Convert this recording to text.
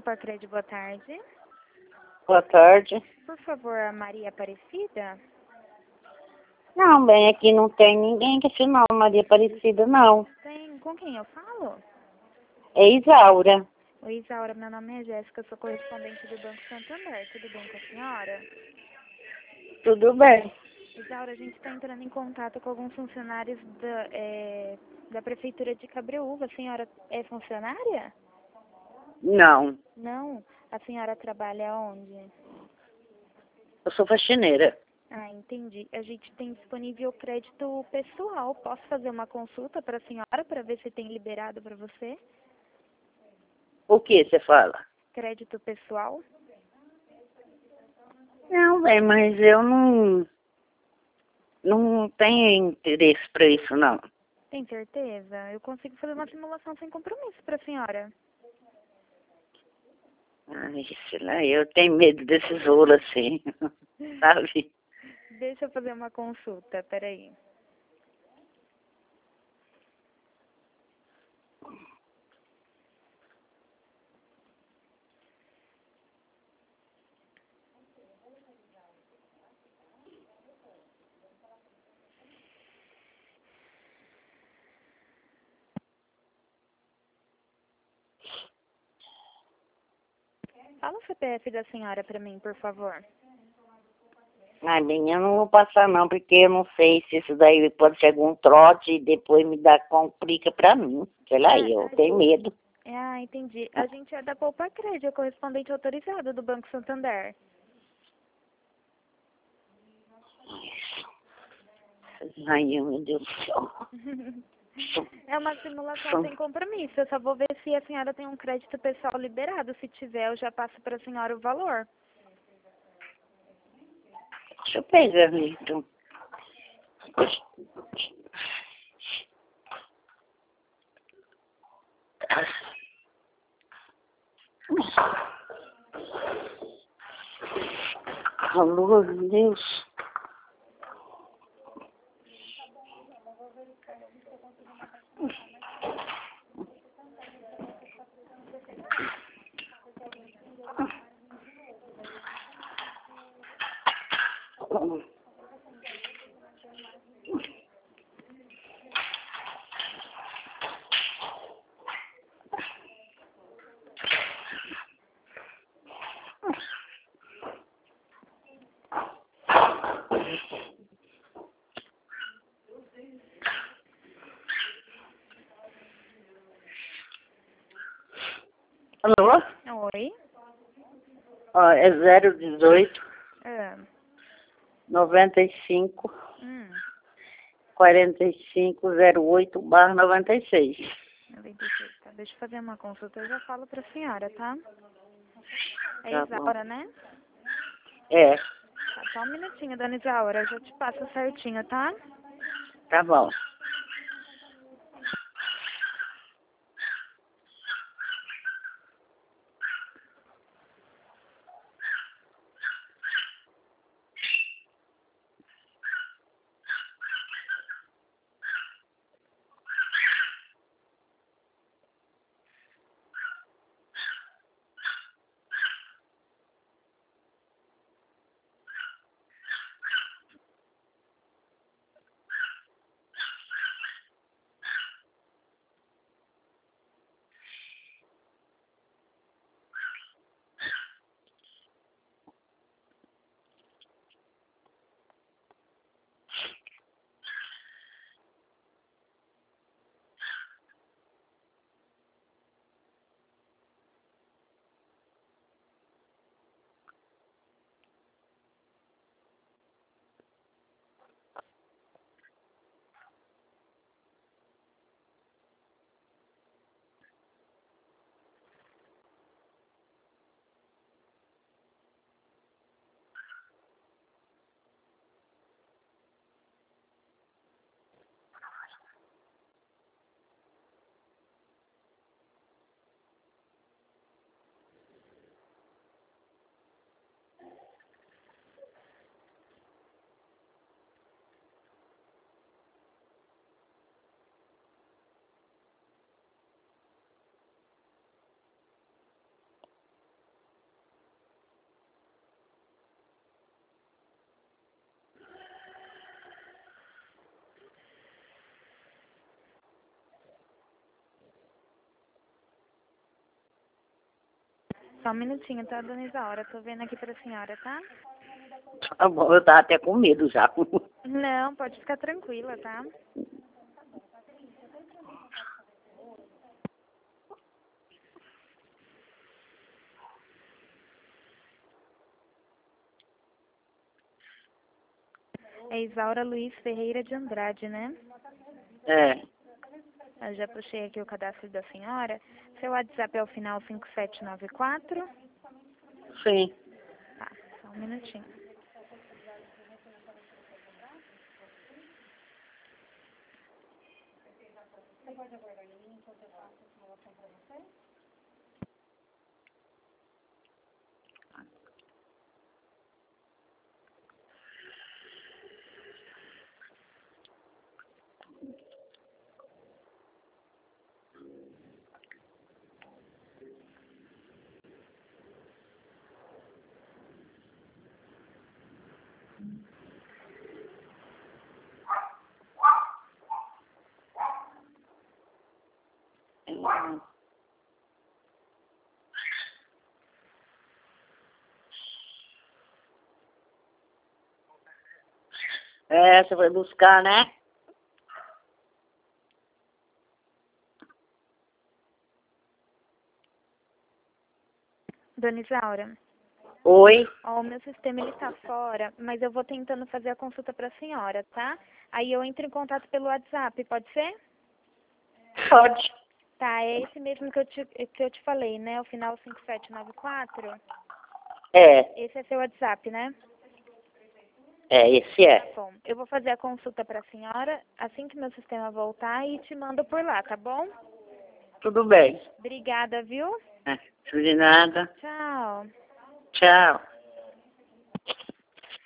Poupa-Crédito, boa tarde. Boa tarde. Por favor, a Maria Aparecida? Não, bem, aqui não tem ninguém que se nome Maria Aparecida, não. Tem. Com quem eu falo? É Isaura. Oi, Isaura, meu nome é Jéssica, sou correspondente do Banco Santander. Tudo bem com a senhora? Tudo bem? Isaura, a gente está entrando em contato com alguns funcionários da Prefeitura de Cabreúva. A senhora é funcionária? Não, Não. A senhora trabalha onde? eu sou faxineira. Ah, entendi. A gente tem disponível crédito pessoal. Posso fazer uma consulta para a senhora para ver se tem liberado para você? O que você fala? Crédito pessoal? Não, bem, mas eu não tenho interesse para isso, não. Tem certeza? Eu consigo fazer uma simulação sem compromisso para a senhora. Ai, sei lá, eu tenho medo desses rolos assim, sabe? Deixa eu fazer uma consulta, peraí. Fala o CPF da senhora para mim, por favor. Ai, bem, eu não vou passar não, porque eu não sei se isso daí pode ser algum trote e depois me dá complica pra mim. Sei lá, eu tenho medo. Ah, entendi. A gente é da Poupa-Crédito, é correspondente autorizado do Banco Santander. Ai, meu Deus do céu. É uma simulação sem compromisso. Eu só vou ver se a senhora tem um crédito pessoal liberado. Se tiver, eu já passo para a senhora o valor. Deixa eu pegar, então. Alô, meu Deus. Alô? Oi? Ó, é 018 Ah, 95 hum, 4508/96. 96. Tá, deixa eu fazer uma consulta. Eu já falo para a senhora, tá? É Tá bom. Isaura, né? É, Tá, só um minutinho, dona Isaura. Eu já te passo certinho, tá? tá bom. Só um minutinho, tá, dona Isaura? Tô vendo aqui pra senhora, tá? Tá bom, eu tava até com medo já. Não, pode ficar tranquila, tá? É Isaura Luiz Ferreira de Andrade, né? É, Eu já puxei aqui o cadastro da senhora. Seu WhatsApp é o final 5794. sim. Tá, só um minutinho. É, você foi buscar, né? Dona Isaura, Oi? ó, o meu sistema ele tá fora, mas eu vou tentando fazer a consulta pra senhora, tá? Aí eu entro em contato pelo WhatsApp, pode ser? Pode. Tá, é esse mesmo que eu te falei, né? O final 5794. É, Esse é seu WhatsApp, né? esse é. Tá bom. Eu vou fazer a consulta pra senhora assim que meu sistema voltar e te mando por lá, tá bom? Tudo bem. Obrigada, viu? De nada. Tchau. Tchau.